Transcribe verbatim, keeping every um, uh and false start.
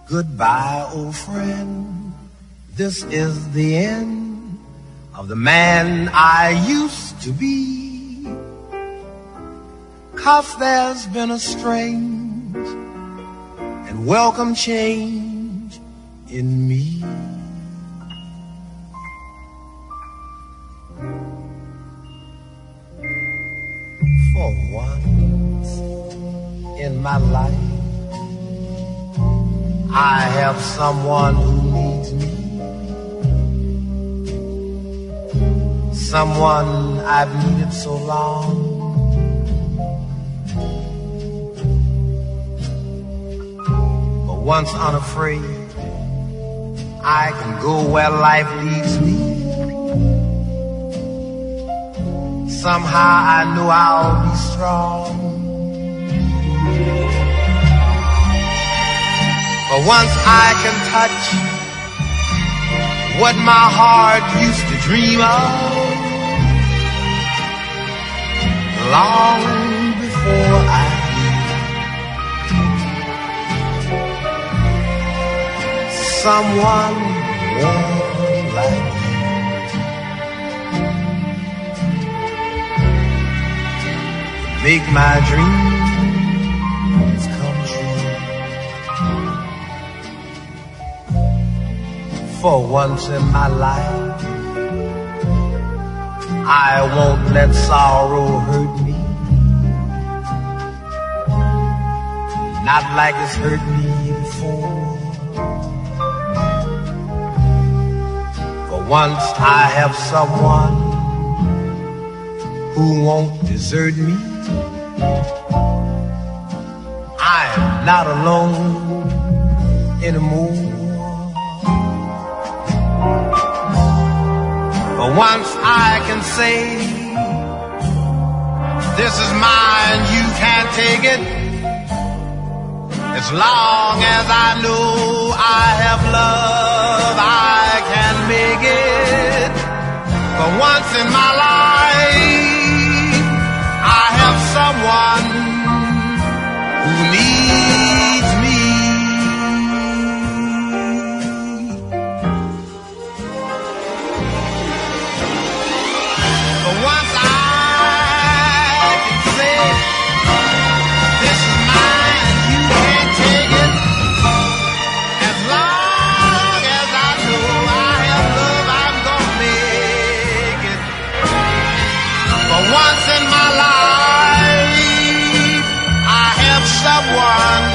Goodbye, old friend, this is the end of the man I used to be. 'Cause there's been a strange and welcome change in me. For once in my life, I have someone who needs me, someone I've needed so long. But once unafraid, I can go where life leads me. Somehow I know I'll be strong. But once I can touch what my heart used to dream of, long before I knew someone warm like you make my dreams come true. For once in my life, I won't let sorrow hurt me, not like it's hurt me before. For once I have someone who won't desert me. I'm not alone anymore. But once I can say, this is mine, you can't take it. As long as I know I have love, I can make it. But once in my life, I have someone who needs me. But once I can say, this is mine, you can't take it. As long as I know I have love, I'm gonna make it. But once in my life, I have someone